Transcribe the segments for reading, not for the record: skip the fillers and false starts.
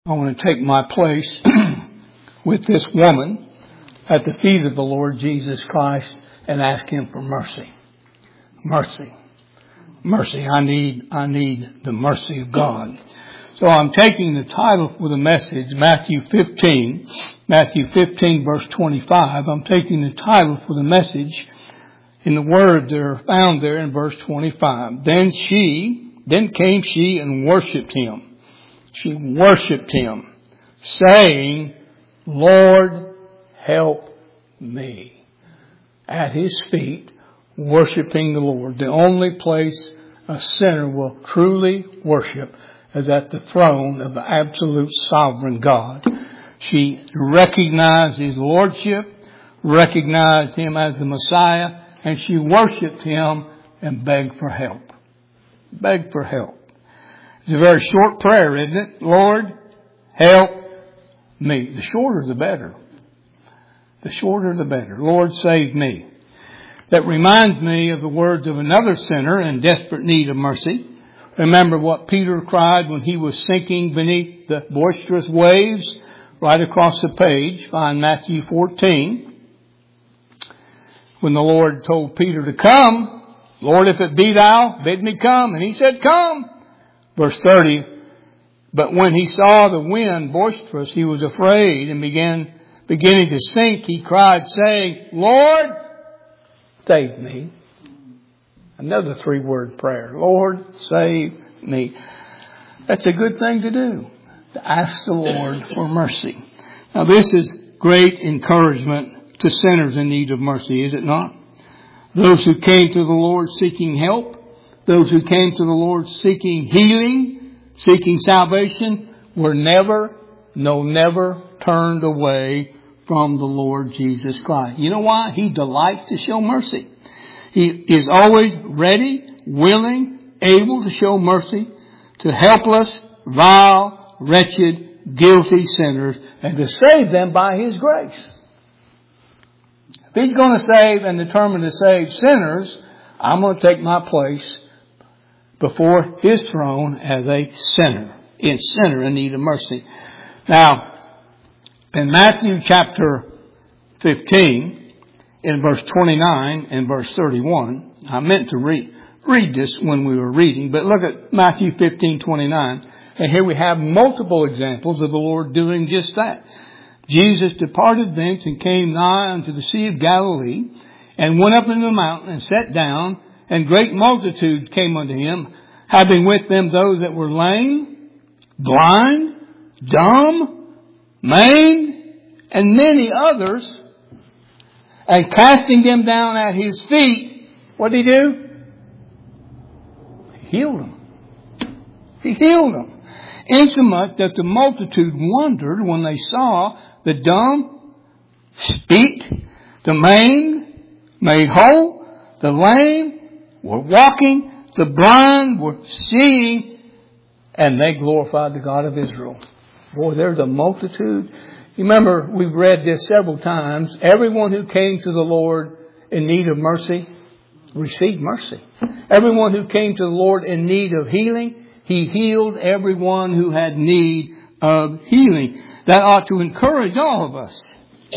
I want to take my place with this woman at the feet of the Lord Jesus Christ and ask Him for mercy. Mercy. Mercy. I need the mercy of God. So I'm taking the title for the message, Matthew 15 verse 25. I'm taking the title for the message in the words that are found there in verse 25. Then came she and worshipped Him. She worshipped Him, saying, Lord, help me. At His feet, worshiping the Lord. The only place a sinner will truly worship is at the throne of the absolute sovereign God. She recognized His lordship, recognized Him as the Messiah, and she worshipped Him and begged for help. Begged for help. It's a very short prayer, isn't it? Lord, help me. The shorter the better. The shorter the better. Lord, save me. That reminds me of the words of another sinner in desperate need of mercy. Remember what Peter cried when he was sinking beneath the boisterous waves? Right across the page, find Matthew 14. When the Lord told Peter to come, Lord, if it be thou, bid me come. And he said, come. Verse 30, but when he saw the wind boisterous, he was afraid and beginning to sink. He cried, saying, Lord, save me. Another 3-word prayer. Lord, save me. That's a good thing to do, to ask the Lord for mercy. Now this is great encouragement to sinners in need of mercy, is it not? Those who came to the Lord seeking help, those who came to the Lord seeking healing, seeking salvation, were never turned away from the Lord Jesus Christ. You know why? He delights to show mercy. He is always ready, willing, able to show mercy to helpless, vile, wretched, guilty sinners and to save them by His grace. If He's going to save and determined to save sinners, I'm going to take my place before His throne as a sinner in need of mercy. Now, in Matthew chapter 15, in verse 29 and verse 31, I meant to read this when we were reading, but look at Matthew 15:29, and here we have multiple examples of the Lord doing just that. Jesus departed thence and came nigh unto the Sea of Galilee, and went up into the mountain and sat down, and great multitudes came unto Him, having with them those that were lame, blind, dumb, maimed, and many others. And casting them down at His feet, what did He do? He healed them. He healed them. Insomuch that the multitude wondered when they saw the dumb speak, the maimed made whole, the lame were walking, the blind were seeing, and they glorified the God of Israel. Boy, there's a multitude. You remember, we've read this several times. Everyone who came to the Lord in need of mercy received mercy. Everyone who came to the Lord in need of healing, He healed everyone who had need of healing. That ought to encourage all of us.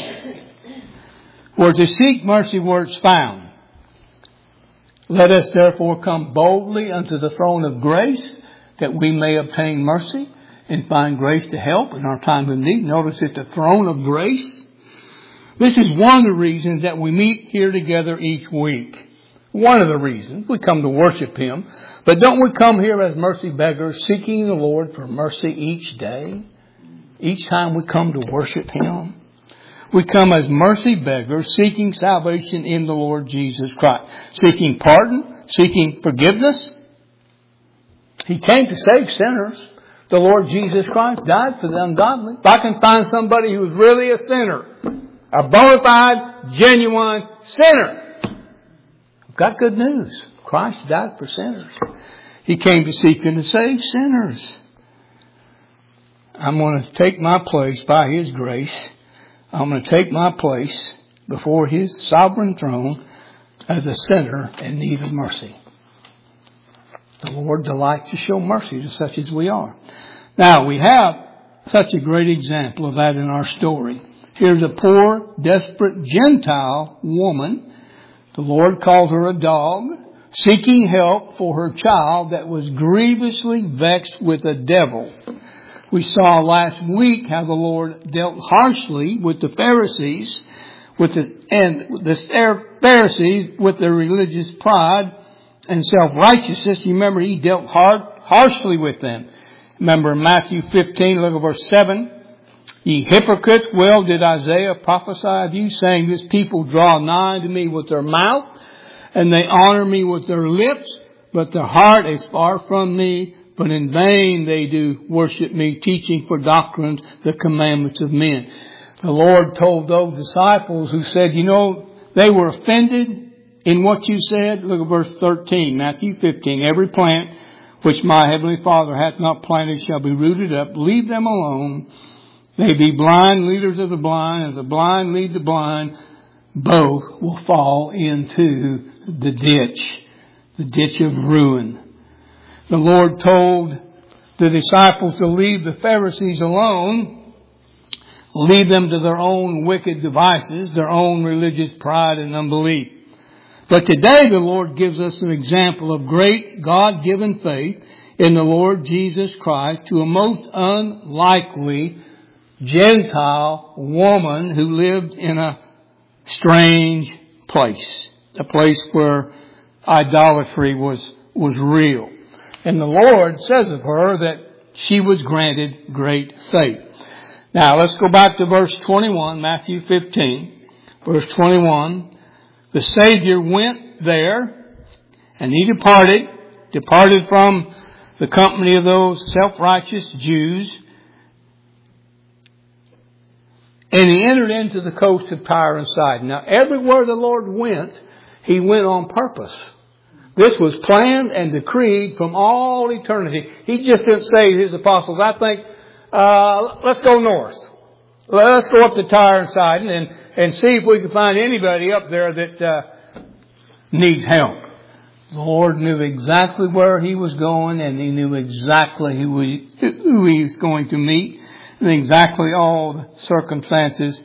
For to seek mercy where it's found. Let us therefore come boldly unto the throne of grace, that we may obtain mercy and find grace to help in our time of need. Notice it's the throne of grace. This is one of the reasons that we meet here together each week. One of the reasons we come to worship Him. But don't we come here as mercy beggars, seeking the Lord for mercy each day? Each time we come to worship Him. We come as mercy beggars, seeking salvation in the Lord Jesus Christ. Seeking pardon, seeking forgiveness. He came to save sinners. The Lord Jesus Christ died for the ungodly. If I can find somebody who's really a sinner, a bona fide, genuine sinner, I've got good news. Christ died for sinners. He came to seek and to save sinners. I'm going to take my place by His grace. I'm going to take my place before His sovereign throne as a sinner in need of mercy. The Lord delights to show mercy to such as we are. Now, we have such a great example of that in our story. Here's a poor, desperate Gentile woman. The Lord called her a dog, seeking help for her child that was grievously vexed with a devil. We saw last week how the Lord dealt harshly with the Pharisees, with the Pharisees with their religious pride and self-righteousness. You remember He dealt harshly with them. Remember Matthew 15, look at verse 7. Ye hypocrites, well did Isaiah prophesy of you, saying, this people draw nigh to me with their mouth, and they honor me with their lips, but their heart is far from me. But in vain they do worship me, teaching for doctrines the commandments of men. The Lord told those disciples who said, they were offended in what you said. Look at verse 13, Matthew 15. Every plant which my heavenly Father hath not planted shall be rooted up. Leave them alone. They be blind leaders of the blind. As the blind lead the blind, both will fall into the ditch of ruin. The Lord told the disciples to leave the Pharisees alone, leave them to their own wicked devices, their own religious pride and unbelief. But today the Lord gives us an example of great God-given faith in the Lord Jesus Christ to a most unlikely Gentile woman who lived in a strange place, a place where idolatry was real. And the Lord says of her that she was granted great faith. Now let's go back to verse 21, Matthew 15, verse 21. The Savior went there and He departed from the company of those self-righteous Jews. And He entered into the coast of Tyre and Sidon. Now everywhere the Lord went, He went on purpose. This was planned and decreed from all eternity. He just didn't say to His apostles, I think, let's go north. Let's go up to Tyre and Sidon and see if we can find anybody up there that needs help. The Lord knew exactly where He was going, and He knew exactly who He was going to meet, and exactly all the circumstances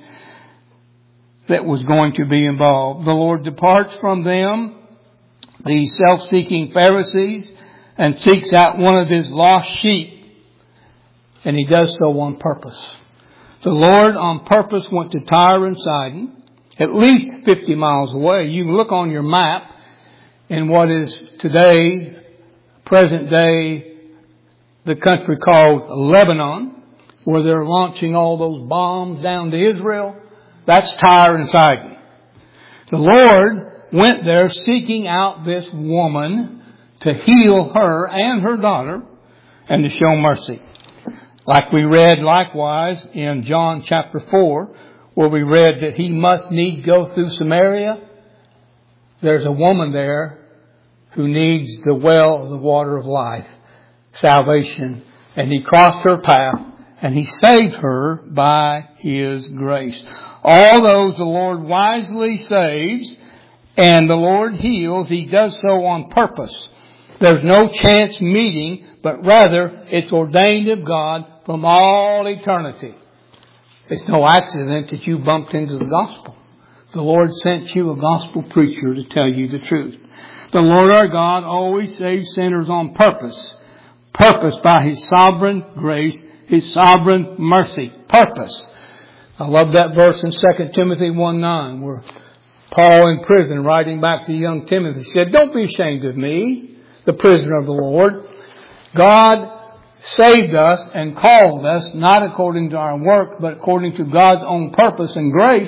that was going to be involved. The Lord departs from them, these self-seeking Pharisees, and seeks out one of His lost sheep. And He does so on purpose. The Lord on purpose went to Tyre and Sidon, at least 50 miles away. You can look on your map in what is today, present day, the country called Lebanon, where they're launching all those bombs down to Israel. That's Tyre and Sidon. The Lord went there seeking out this woman to heal her and her daughter and to show mercy. Like we read likewise in John chapter 4, where we read that He must needs go through Samaria. There's a woman there who needs the well of the water of life, salvation. And He crossed her path and He saved her by His grace. All those the Lord wisely saves and the Lord heals, He does so on purpose. There's no chance meeting, but rather it's ordained of God from all eternity. It's no accident that you bumped into the gospel. The Lord sent you a gospel preacher to tell you the truth. The Lord our God always saves sinners on purpose. Purpose by His sovereign grace, His sovereign mercy. Purpose. I love that verse in 2 Timothy 1:9 where Paul in prison writing back to young Timothy said, don't be ashamed of me, the prisoner of the Lord. God saved us and called us not according to our work, but according to God's own purpose and grace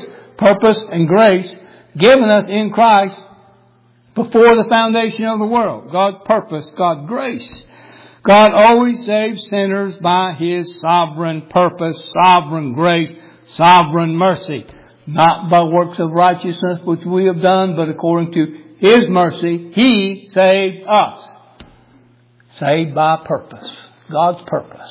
given us in Christ before the foundation of the world. God's purpose, God's grace. God always saves sinners by His sovereign purpose, sovereign grace, sovereign mercy. Not by works of righteousness which we have done, but according to His mercy, He saved us. Saved by purpose. God's purpose.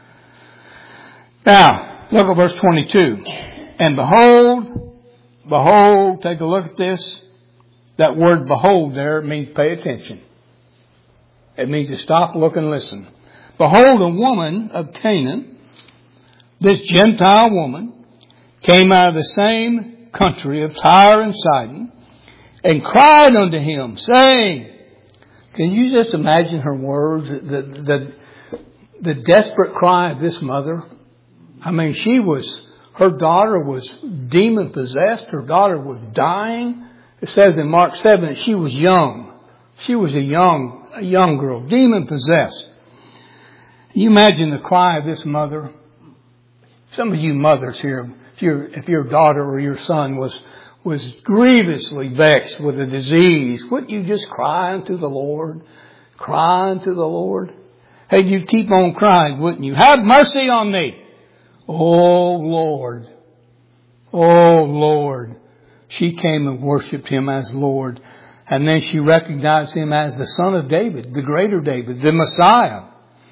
Now, look at verse 22. And behold, take a look at this. That word behold there means pay attention. It means to stop, look, and listen. Behold, a woman of Canaan, this Gentile woman came out of the same country of Tyre and Sidon and cried unto him, saying," can you just imagine her words? The desperate cry of this mother. I mean, her daughter was demon possessed. Her daughter was dying. It says in Mark 7 that she was young. She was a young girl, demon possessed. Can you imagine the cry of this mother? Some of you mothers here, if your daughter or your son was grievously vexed with a disease, wouldn't you just cry unto the Lord? Cry unto the Lord? Hey, you'd keep on crying, wouldn't you? Have mercy on me. Oh, Lord. Oh, Lord. She came and worshipped Him as Lord. And then she recognized Him as the Son of David, the greater David, the Messiah.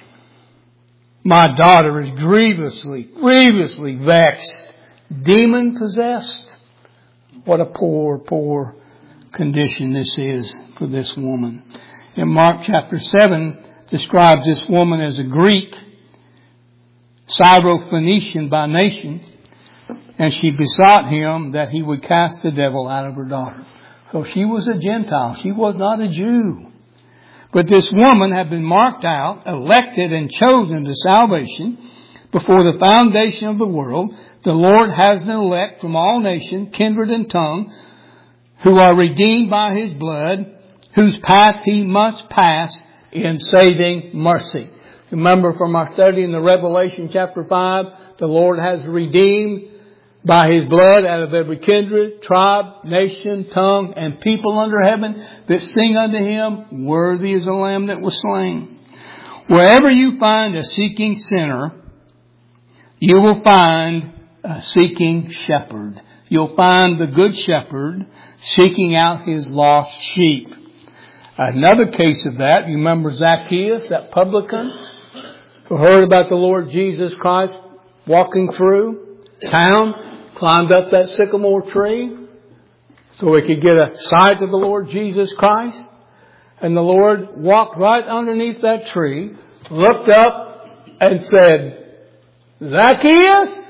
My daughter is grievously vexed, demon possessed. What a poor condition this is for this woman. In Mark chapter 7, describes this woman as a Greek, Syrophoenician by nation, and she besought Him that He would cast the devil out of her daughter. So she was a Gentile. She was not a Jew. But this woman had been marked out, elected and chosen to salvation before the foundation of the world. The Lord has an elect from all nations, kindred and tongue, who are redeemed by His blood, whose path He must pass in saving mercy. Remember from our study in the Revelation chapter 5, the Lord has redeemed by His blood out of every kindred, tribe, nation, tongue, and people under heaven that sing unto Him, worthy is the Lamb that was slain. Wherever you find a seeking sinner, you will find a seeking shepherd. You'll find the good shepherd seeking out his lost sheep. Another case of that, you remember Zacchaeus, that publican, who heard about the Lord Jesus Christ walking through town, climbed up that sycamore tree so he could get a sight of the Lord Jesus Christ. And the Lord walked right underneath that tree, looked up and said, "Zacchaeus,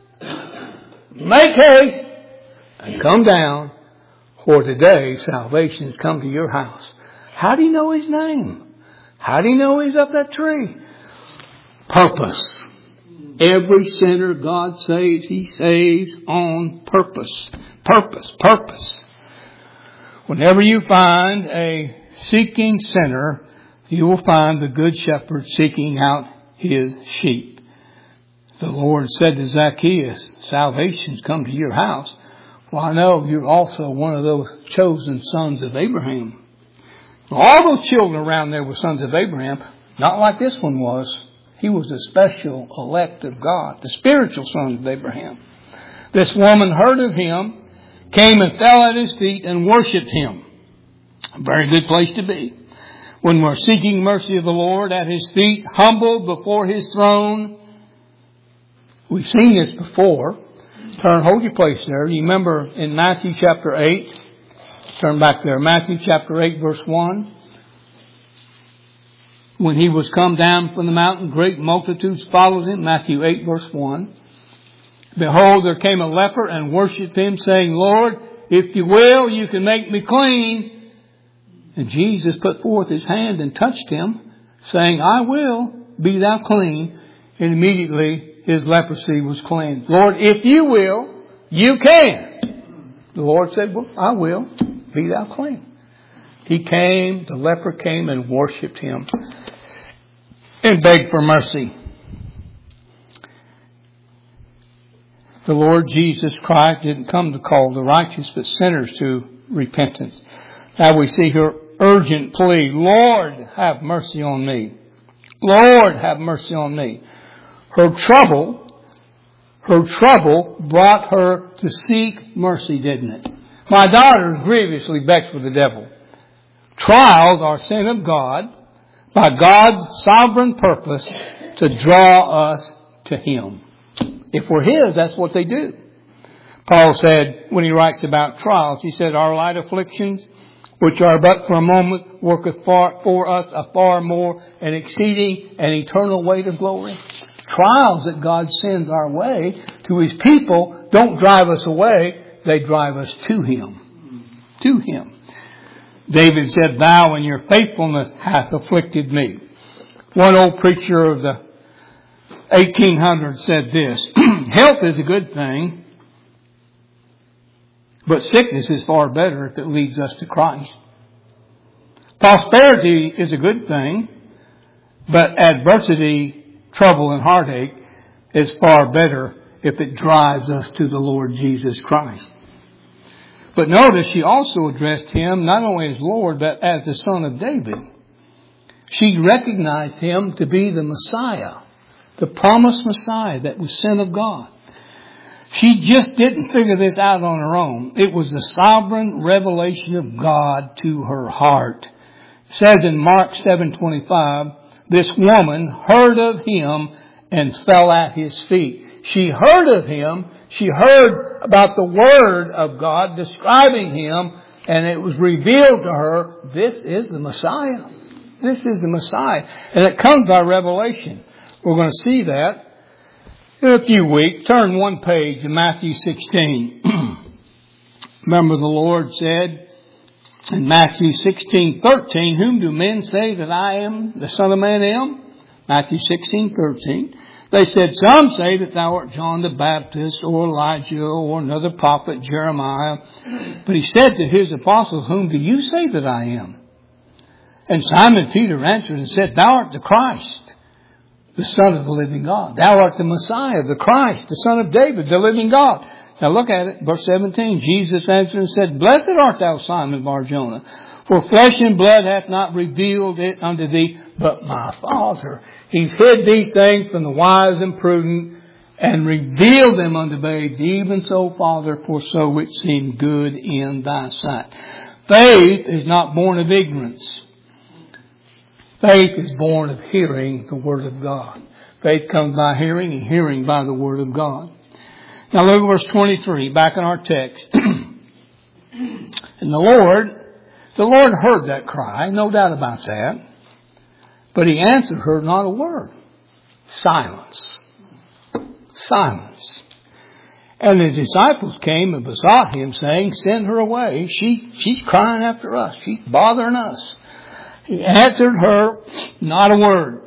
make haste and come down, for today salvation has come to your house." How do you know His name? How do you know He's up that tree? Purpose. Every sinner God saves, He saves on purpose. Purpose. Whenever you find a seeking sinner, you will find the good shepherd seeking out his sheep. The Lord said to Zacchaeus, "Salvation's come to your house." Well, I know you're also one of those chosen sons of Abraham. All those children around there were sons of Abraham, not like this one was. He was a special elect of God, the spiritual son of Abraham. This woman heard of Him, came and fell at His feet and worshipped Him. A very good place to be. When we're seeking mercy of the Lord at His feet, humbled before His throne. We've seen this before. Hold your place there. You remember in Matthew chapter 8. Turn back there. Matthew chapter 8 verse 1. When He was come down from the mountain, great multitudes followed Him. Matthew 8 verse 1. Behold, there came a leper and worshipped Him, saying, "Lord, if you will, you can make me clean." And Jesus put forth His hand and touched him, saying, "I will, be thou clean." And immediately his leprosy was cleansed. "Lord, if you will, you can." The Lord said, "Well, I will, be thou clean." He came, the leper came and worshipped Him and begged for mercy. The Lord Jesus Christ didn't come to call the righteous, but sinners to repentance. Now we see her urgent plea, "Lord, have mercy on me. Lord, have mercy on me." Her trouble brought her to seek mercy, didn't it? My daughter is grievously vexed with the devil. Trials are sent of God by God's sovereign purpose to draw us to Him. If we're His, that's what they do. Paul said, when he writes about trials, he said, "Our light afflictions, which are but for a moment, worketh for us a far more and exceeding an eternal weight of glory." trials that God sends our way to His people don't drive us away. They drive us to Him. To Him. David said, Thou in your faithfulness hast afflicted me. One old preacher of the 1800s said this, Health is a good thing, but sickness is far better if it leads us to Christ. Prosperity is a good thing, but adversity, trouble, and heartache is far better if it drives us to the Lord Jesus Christ. But notice she also addressed Him not only as Lord, but as the Son of David. She recognized Him to be the Messiah, the promised Messiah that was sent of God. She just didn't figure this out on her own. It was the sovereign revelation of God to her heart. It says in Mark 7:25, this woman heard of Him and fell at His feet. She heard of Him. She heard about the Word of God describing Him, and it was revealed to her, this is the Messiah. This is the Messiah. And it comes by revelation. We're going to see that in a few weeks. Turn one page to Matthew 16. Remember the Lord said in Matthew 16:13, Whom do men say that I am, the Son of Man am? Matthew 16:13. They said, Some say that thou art John the Baptist, or Elijah, or another prophet, Jeremiah. But He said to His apostles, Whom do you say that I am? And Simon Peter answered and said, Thou art the Christ, the Son of the living God. Thou art the Messiah, the Christ, the Son of David, the living God. Now look at it, verse 17. Jesus answered and said, Blessed art thou, Simon Bar-Jonah, for flesh and blood hath not revealed it unto thee, but my Father. He's hid these things from the wise and prudent, and revealed them unto babes. Even so, Father, for so it seemed good in thy sight. Faith is not born of ignorance. Faith is born of hearing the Word of God. Faith comes by hearing, and hearing by the Word of God. Now look at verse 23, back in our text. And the Lord heard that cry, no doubt about that. But He answered her not a word. Silence. Silence. And the disciples came and besought Him, saying, Send her away. She's crying after us. She's bothering us. He answered her not a word.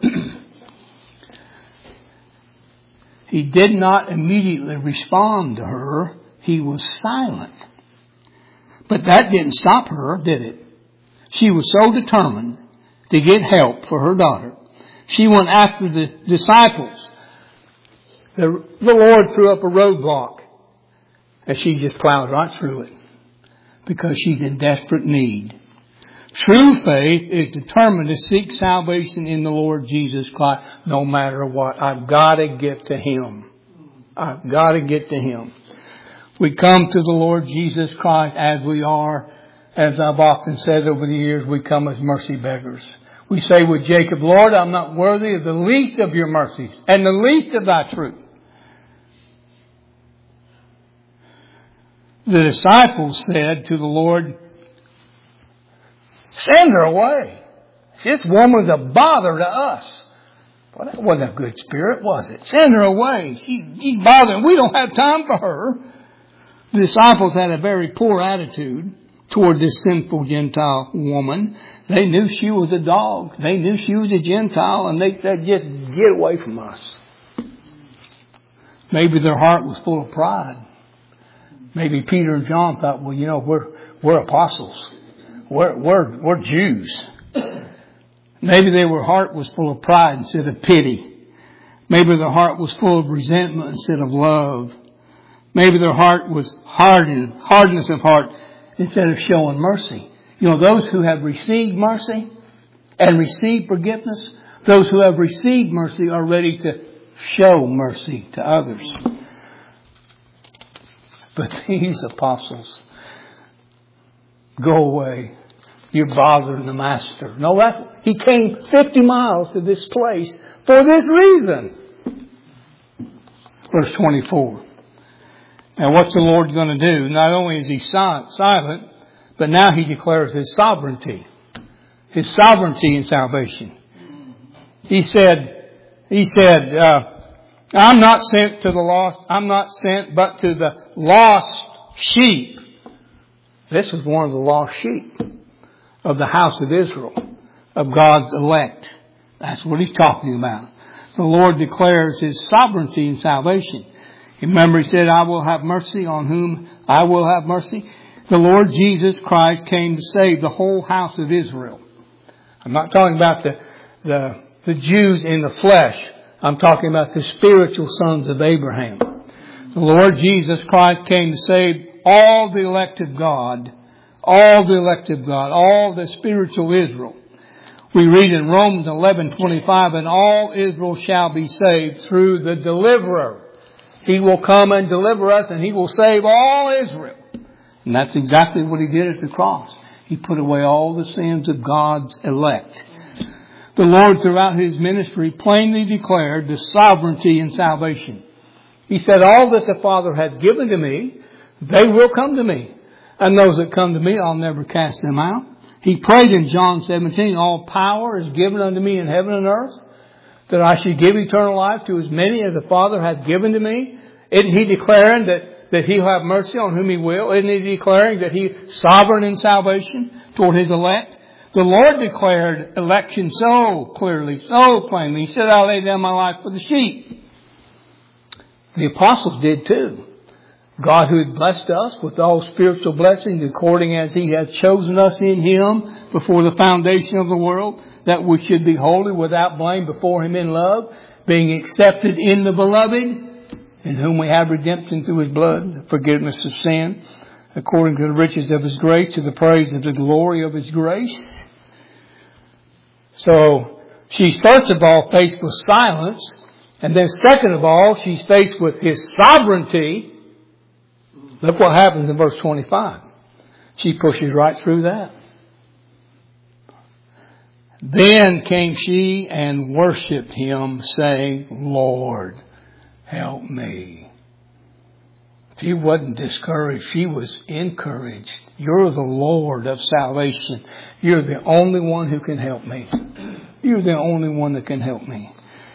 He did not immediately respond to her. He was silent. But that didn't stop her, did it? She was so determined to get help for her daughter. She went after the disciples. The Lord threw up a roadblock, and she just plowed right through it because she's in desperate need. True faith is determined to seek salvation in the Lord Jesus Christ no matter what. I've got to get to Him. I've got to get to Him. We come to the Lord Jesus Christ as we are. As I've often said over the years, we come as mercy beggars. We say with Jacob, Lord, I'm not worthy of the least of your mercies and the least of thy truth. The disciples said to the Lord, Send her away. This woman's a bother to us. Well, that wasn't a good spirit, was it? Send her away. She's bothering. We don't have time for her. The disciples had a very poor attitude toward this sinful Gentile woman. They knew she was a dog. They knew she was a Gentile, and they said, just get away from us. Maybe their heart was full of pride. Maybe Peter and John thought, well, you know, we're apostles. We're Jews. Maybe their heart was full of pride instead of pity. Maybe their heart was full of resentment instead of love. Maybe their heart was hardness of heart instead of showing mercy. You know, those who have received mercy and received forgiveness, those who have received mercy are ready to show mercy to others. But these apostles, go away. You're bothering the Master. No, He came 50 miles to this place for this reason. Verse 24. Now what's the Lord going to do? Not only is He silent, but now He declares His sovereignty. His sovereignty in salvation. He said, I'm not sent to the lost. I'm not sent but to the lost sheep. This is one of the lost sheep of the house of Israel, of God's elect. That's what he's talking about. The Lord declares His sovereignty in salvation. Remember, He said, I will have mercy on whom I will have mercy. The Lord Jesus Christ came to save the whole house of Israel. I'm not talking about the Jews in the flesh. I'm talking about the spiritual sons of Abraham. The Lord Jesus Christ came to save all the elect of God. All the elect of God. All the spiritual Israel. We read in Romans 11:25, and all Israel shall be saved through the deliverer. He will come and deliver us, and He will save all Israel. And that's exactly what He did at the cross. He put away all the sins of God's elect. The Lord, throughout His ministry, plainly declared the sovereignty in salvation. He said, all that the Father hath given to me, they will come to me. And those that come to me, I'll never cast them out. He prayed in John 17, all power is given unto me in heaven and earth, that I should give eternal life to as many as the Father hath given to me. Isn't He declaring that He'll have mercy on whom He will? Isn't He declaring that He's sovereign in salvation toward His elect? The Lord declared election so clearly, so plainly. He said, I'll lay down my life for the sheep. The apostles did too. God, who had blessed us with all spiritual blessings according as He had chosen us in Him before the foundation of the world, that we should be holy without blame before Him in love, being accepted in the beloved, in whom we have redemption through His blood, forgiveness of sin, according to the riches of His grace, to the praise of the glory of His grace. So she's first of all faced with silence, and then second of all, she's faced with His sovereignty. Look what happens in verse 25. She pushes right through that. Then came she and worshipped Him, saying, Lord, help me. She wasn't discouraged. She was encouraged. You're the Lord of salvation. You're the only one who can help me. You're the only one that can help me.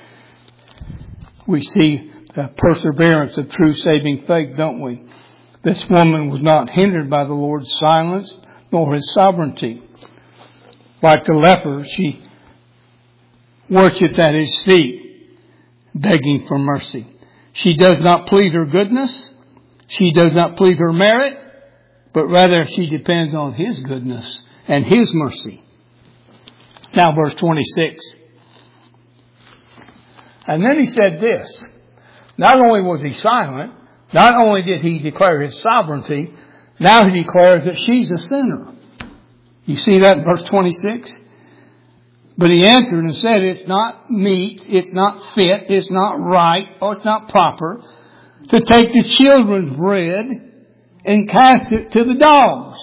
We see the perseverance of true saving faith, don't we? This woman was not hindered by the Lord's silence nor His sovereignty. Like the leper, she worshipped at His feet, begging for mercy. She does not plead her goodness. She does not plead her merit, but rather she depends on His goodness and His mercy. Now verse 26. And then He said this. Not only was He silent, not only did He declare His sovereignty, now He declares that she's a sinner. You see that in verse 26? But He answered and said, it's not meet, it's not fit, it's not right, or it's not proper to take the children's bread and cast it to the dogs.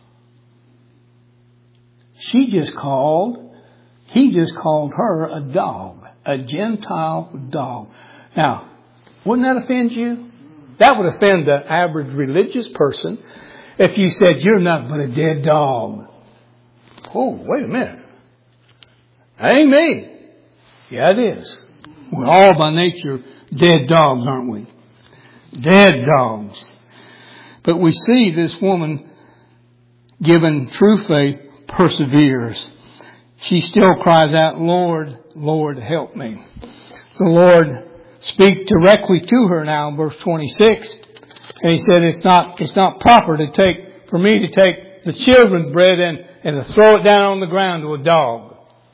He just called her a dog, a Gentile dog. Now, wouldn't that offend you? That would offend the average religious person if you said, you're nothing but a dead dog. Oh, wait a minute. That ain't me. Yeah, it is. We're all by nature dead dogs, aren't we? Dead dogs. But we see this woman, given true faith, perseveres. She still cries out, Lord, Lord, help me. The Lord speaks directly to her now in verse 26. And He said, it's not proper for me to take the children's bread and to throw it down on the ground to a dog.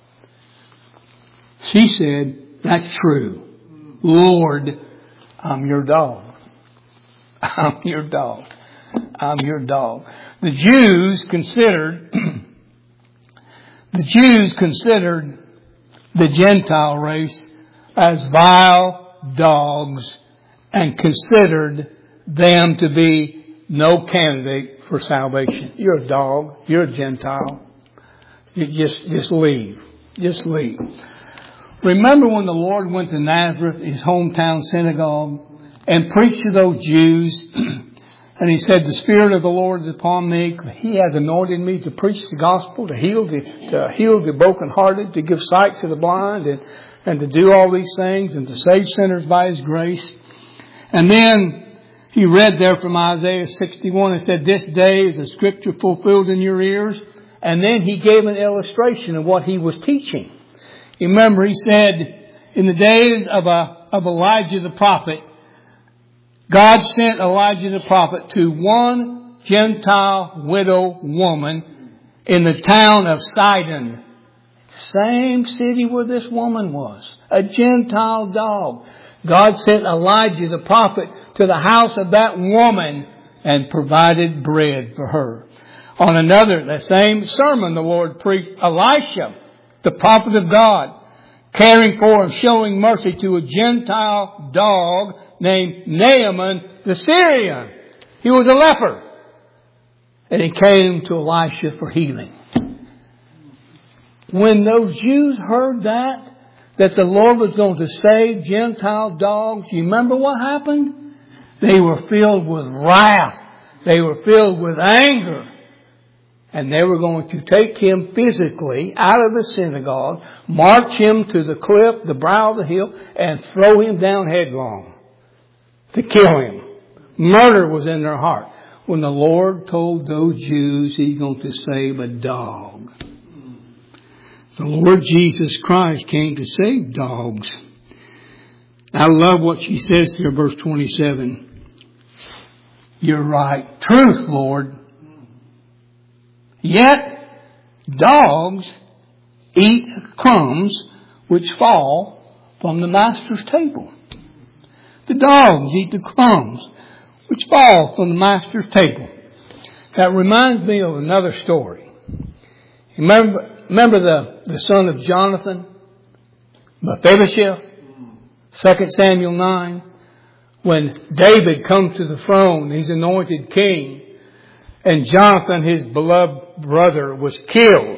She said, that's true. Lord, I'm your dog. I'm your dog. I'm your dog. The Jews considered the Gentile race as vile dogs and considered them to be no candidate for salvation. You're a dog. You're a Gentile. You just leave. Just leave. Remember when the Lord went to Nazareth, His hometown synagogue, and preached to those Jews, and He said, the Spirit of the Lord is upon me. He has anointed me to preach the gospel, to heal the brokenhearted, to give sight to the blind, and to do all these things and to save sinners by His grace. And then he read there from Isaiah 61 and said, this day is the scripture fulfilled in your ears. And then he gave an illustration of what he was teaching. You remember he said, in the days of Elijah the prophet, God sent Elijah the prophet to one Gentile widow woman in the town of Sidon. Same city where this woman was. A Gentile dog. God sent Elijah the prophet to the house of that woman and provided bread for her. On another, the same sermon, the Lord preached Elisha, the prophet of God, caring for and showing mercy to a Gentile dog named Naaman the Syrian. He was a leper. And he came to Elisha for healing. When those Jews heard that the Lord was going to save Gentile dogs, you remember what happened? They were filled with wrath. They were filled with anger. And they were going to take him physically out of the synagogue, march him to the cliff, the brow of the hill, and throw him down headlong to kill him. Murder was in their heart. When the Lord told those Jews He's going to save a dog. The Lord Jesus Christ came to save dogs. I love what she says here, verse 27. You're right. Truth, Lord. Yet dogs eat crumbs which fall from the master's table. The dogs eat the crumbs which fall from the master's table. That reminds me of another story. Remember the son of Jonathan, Mephibosheth, 2 Samuel 9, when David comes to the throne, he's anointed king, and Jonathan, his beloved brother, was killed.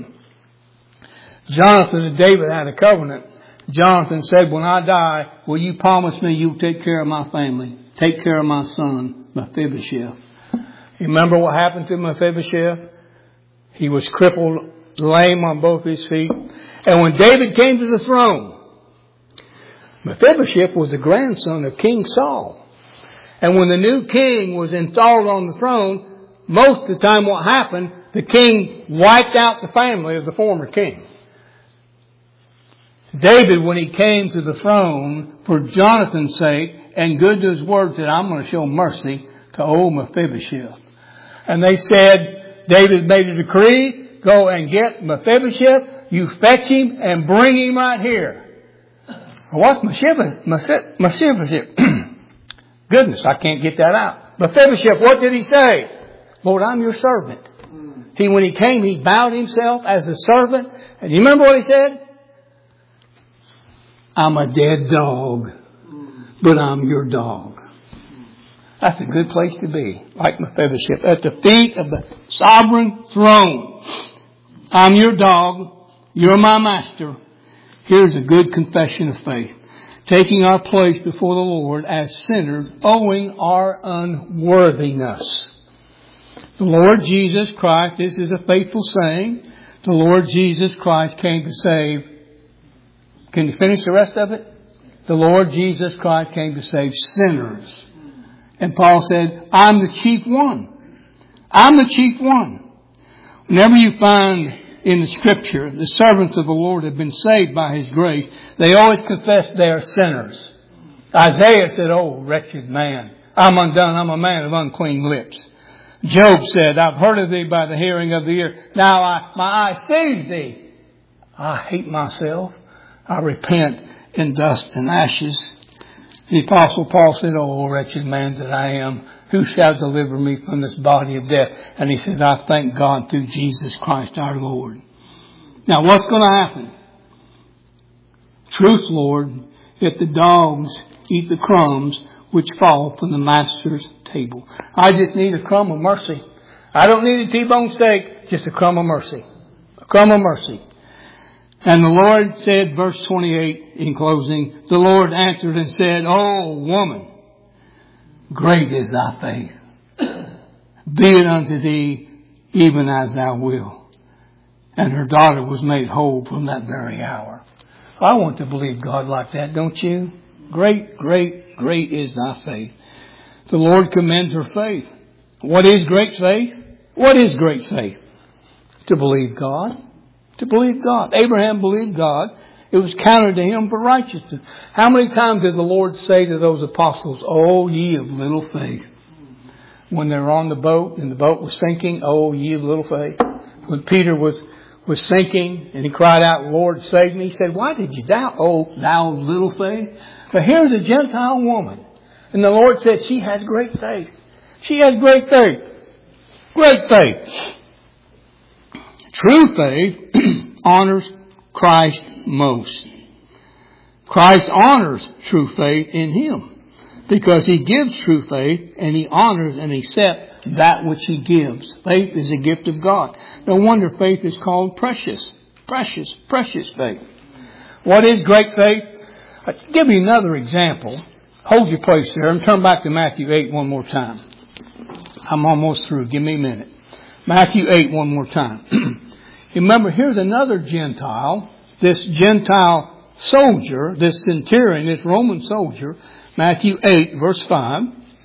Jonathan and David had a covenant. Jonathan said, when I die, will you promise me you'll take care of my family? Take care of my son, Mephibosheth. You remember what happened to Mephibosheth? He was crippled, lame on both his feet. And when David came to the throne, Mephibosheth was the grandson of King Saul. And when the new king was installed on the throne, most of the time what happened, the king wiped out the family of the former king. David, when he came to the throne, for Jonathan's sake, and good to his word, said, I'm going to show mercy to old Mephibosheth. And they said, David made a decree, go and get Mephibosheth, you fetch him and bring him right here. What's Mephibosheth? Goodness, I can't get that out. Mephibosheth, what did he say? Lord, I'm your servant. When he came, he bowed himself as a servant. And you remember what he said? I'm a dead dog, but I'm your dog. That's a good place to be, like Mephibosheth, at the feet of the sovereign throne. I'm your dog. You're my master. Here's a good confession of faith. Taking our place before the Lord as sinners, owing our unworthiness. The Lord Jesus Christ, this is a faithful saying, the Lord Jesus Christ came to save. Can you finish the rest of it? The Lord Jesus Christ came to save sinners. And Paul said, I'm the chief one. I'm the chief one. Whenever you find in the Scripture the servants of the Lord have been saved by His grace, they always confess they are sinners. Isaiah said, oh, wretched man, I'm undone. I'm a man of unclean lips. Job said, I've heard of thee by the hearing of the ear. Now my eye sees thee. I hate myself. I repent in dust and ashes. The Apostle Paul said, oh, wretched man that I am, who shall deliver me from this body of death? And he says, I thank God through Jesus Christ our Lord. Now, what's going to happen? Truth, Lord, if the dogs eat the crumbs which fall from the master's table. I just need a crumb of mercy. I don't need a T-bone steak, just a crumb of mercy. A crumb of mercy. And the Lord said, verse 28 in closing, the Lord answered and said, oh, woman, great is thy faith. Be it unto thee even as thou wilt. And her daughter was made whole from that very hour. I want to believe God like that, don't you? Great, great, great is thy faith. The Lord commends her faith. What is great faith? What is great faith? To believe God. To believe God. Abraham believed God. It was counted to him for righteousness. How many times did the Lord say to those apostles, "Oh, ye of little faith"? When they were on the boat and the boat was sinking, "Oh, ye of little faith." When Peter was sinking and he cried out, "Lord, save me," he said, "Why did you doubt, oh, thou of little faith?" But here's a Gentile woman. And the Lord said she has great faith. She has great faith. Great faith. True faith honors Christ most. Christ honors true faith in Him because He gives true faith and He honors and accepts that which He gives. Faith is a gift of God. No wonder faith is called precious. Precious, precious faith. What is great faith? I'll give you another example. Hold your place there and turn back to Matthew 8 one more time. I'm almost through. Give me a minute. Matthew 8 one more time. Remember, here's another Gentile. This Gentile soldier, this centurion, this Roman soldier. Matthew 8 verse 5.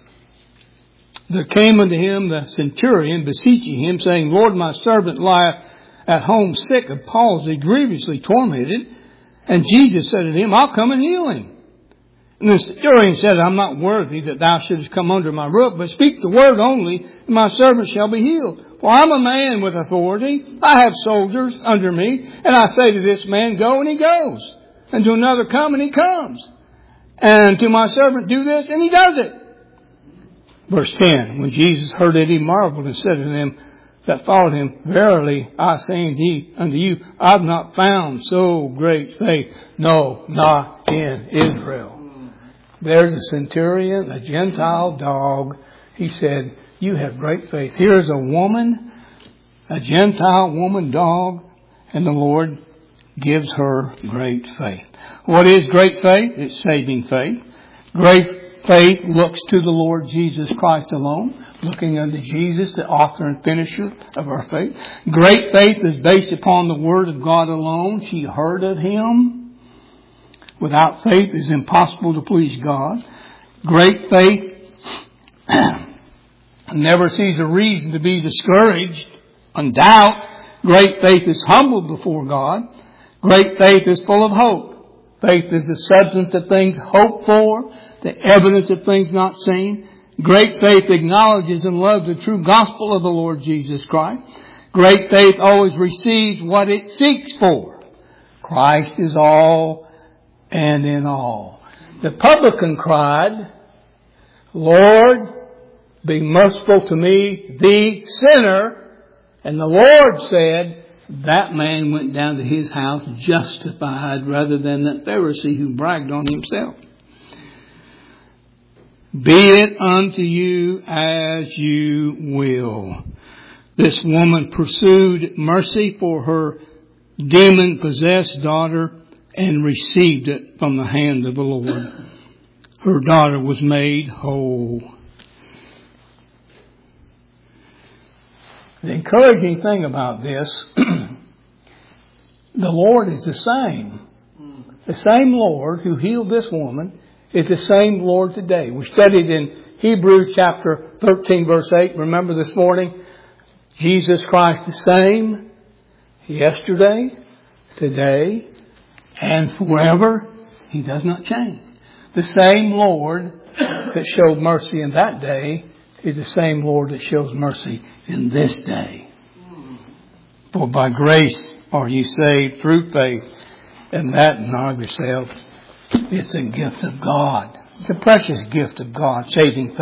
There came unto him the centurion, beseeching him, saying, "Lord, my servant lieth at home sick of palsy, grievously tormented." And Jesus said to him, "I'll come and heal him." And the centurion said, "I'm not worthy that thou shouldest come under my roof, but speak the word only, and my servant shall be healed. For I'm a man with authority. I have soldiers under me. And I say to this man, go, and he goes. And to another, come, and he comes. And to my servant, do this, and he does it." Verse 10, when Jesus heard it, He marveled and said to them that followed Him, "Verily, I say unto you, I have not found so great faith, no, not in Israel." There's a centurion, a Gentile dog. He said, "You have great faith." Here's a woman, a Gentile woman dog, and the Lord gives her great faith. What is great faith? It's saving faith. Great faith looks to the Lord Jesus Christ alone, looking unto Jesus, the author and finisher of our faith. Great faith is based upon the Word of God alone. She heard of Him. Without faith, it is impossible to please God. Great faith never sees a reason to be discouraged and doubt. Great faith is humbled before God. Great faith is full of hope. Faith is the substance of things hoped for, the evidence of things not seen. Great faith acknowledges and loves the true gospel of the Lord Jesus Christ. Great faith always receives what it seeks for. Christ is all and in all. The publican cried, "Lord, be merciful to me, the sinner." And the Lord said, that man went down to his house justified rather than that Pharisee who bragged on himself. Be it unto you as you will. This woman pursued mercy for her demon-possessed daughter and received it from the hand of the Lord. Her daughter was made whole. The encouraging thing about this, the Lord is the same. The same Lord who healed this woman is the same Lord today. We studied in Hebrews chapter 13 verse 8. Remember this morning, Jesus Christ the same yesterday, today, and forever. He does not change. The same Lord that showed mercy in that day is the same Lord that shows mercy in this day. For by grace are you saved through faith, and that not of yourself. It's a gift of God. It's a precious gift of God, saving faith.